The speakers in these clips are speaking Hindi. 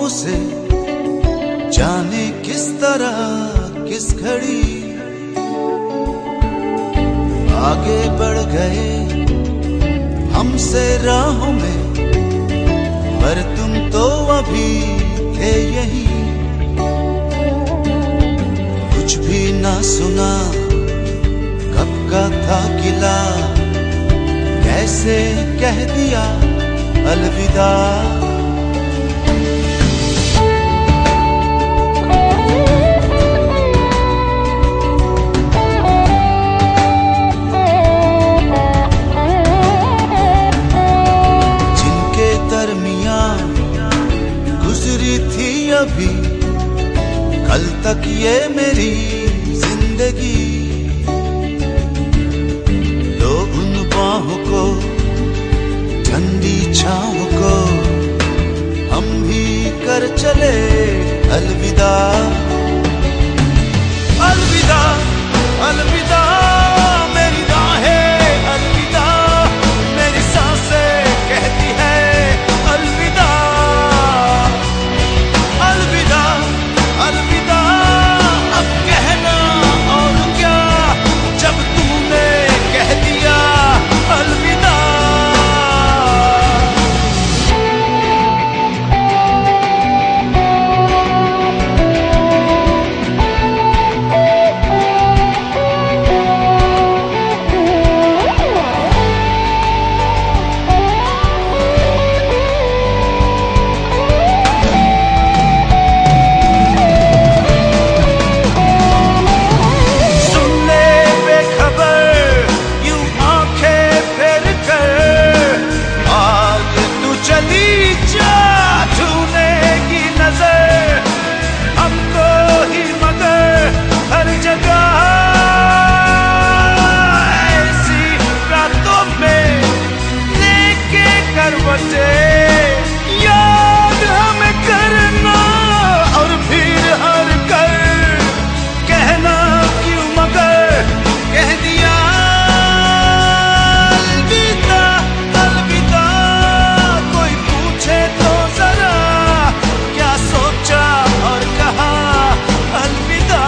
से जाने किस तरह किस घड़ी आगे बढ़ गए हमसे राहों में, पर तुम तो अभी थे यही। कुछ भी ना सुना कब का था गिला, कैसे कह दिया अलविदा। जिनके दरमियां गुजरी थी अभी कल तक ये मेरी जिंदगी, लो उन बाहों को ठंडी छाँव को हम भी कर चले अलविदा। अलविदा अलविदा मेरी राहें अलविदा, मेरी सांसें कहती है अलविदा। अलविदा अलविदा अब कहना और क्या, जब तूने कह दिया अलविदा। याद हमें करना और फिर हर कर कहना क्यों मगर कह दिया अलविदा। अलविदा कोई पूछे तो जरा क्या सोचा और कहा अलविदा।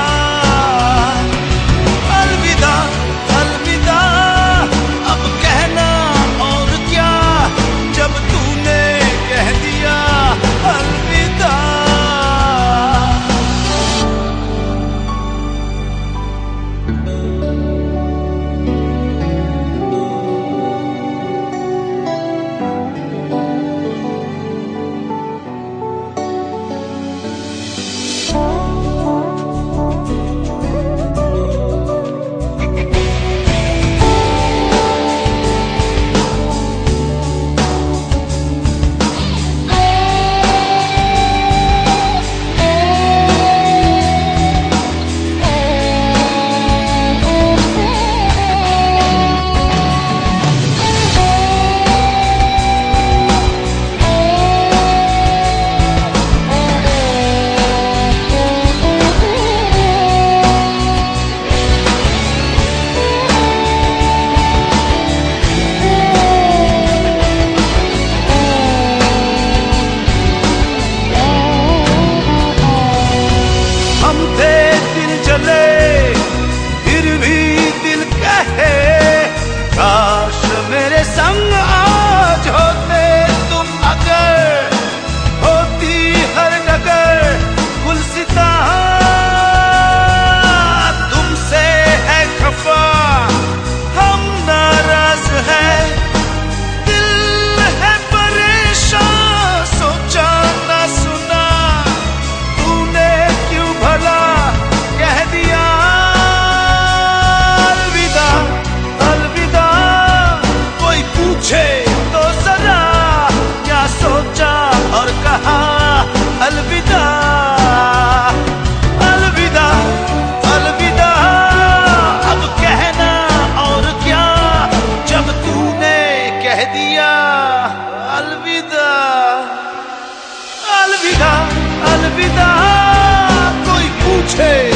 अलविदा अलविदा अब कहना और क्या, जब तूने कह दिया अलविदा। फिर भी दिल कहे काश मेरे संग आज होते तुम, अगर होती हर डगर गुलसिता तुमसे है खफा हम नाराज है, दिल है परेशान सोचा ना सुना तूने क्यों भला कह दिया अलविदा। अलविदा कोई पूछे तो जरा क्या सोचा और कहा अलविदा। अलविदा अलविदा अब कहना और क्या, जब तूने कह दिया अलविदा। अलविदा अलविदा कोई पूछे